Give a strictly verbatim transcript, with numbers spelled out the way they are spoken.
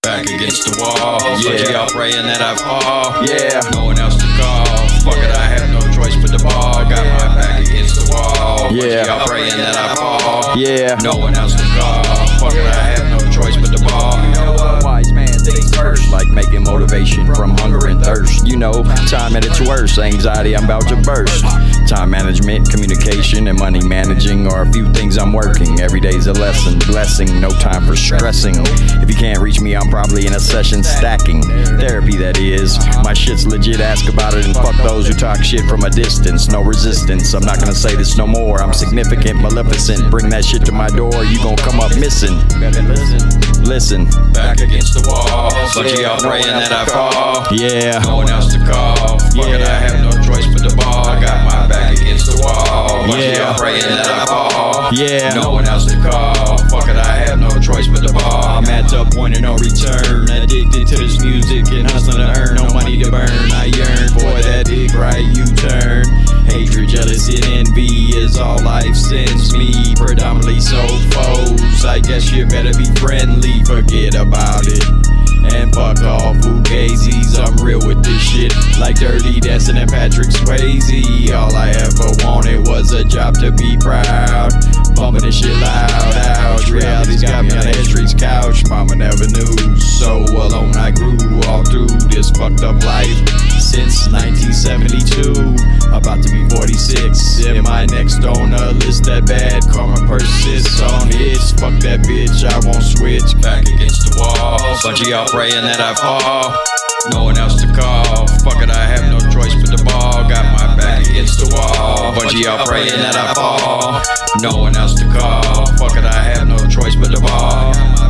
back against the wall. Yeah. Bunch of y'all praying that I fall. Yeah. No one else to call. Fuck it, I have no choice but the ball. Got my back against the wall. Bunch Yeah. of y'all praying that I fall. Yeah. No one else to call. Fuck it, I have no choice but the ball. You know what? Wise man thinks first, like making motivation from hunger and thirst. You know, time at its worst, anxiety, I'm about to burst. Time management, communication, and money managing are a few things I'm working. Every day's a lesson, blessing, no time for stressing. If you can't reach me, I'm probably in a session stacking. Therapy, that is. My shit's legit, ask about it, and fuck those who talk shit from a distance. No resistance, I'm not gonna say this no more. I'm significant, maleficent, bring that shit to my door, you gon' come up missing. Listen. Back against the wall. Bunch of y'all praying that I fall. Yeah. No one else to call. Fuck it, I have no choice but the ball. I got my back against the wall. Bunch of y'all praying that I fall. Yeah. No one else to call. Fuck it, I have no choice but the ball. I'm at the point of no return. Addicted to this music and hustling to earn. No money to burn. I yearn for that big right U-turn. Hatred, jealousy, and envy is all life sends me. Predominantly so foes. I guess you better be friendly. Forget about it. And fuck all fugazis, I'm real with this shit. Like Dirty Dancing and Patrick Swayze. All I ever wanted was a job to be proud. Bumping this shit loud, ouch. Reality's got me on the history's couch. Mama never knew, so alone I grew. All through this fucked up life since nineteen seventy-two. About to be forty-six. Am I next on a list? That bad karma persists on hits. Fuck that bitch, I won't switch. Back against the wall. Bunch of y'all praying that I fall. No one else to call. Fuck it, I have no choice but the ball. Got my back against the wall. Bunch of y'all praying that I fall. No one else to call. Fuck it, I have no choice but the ball.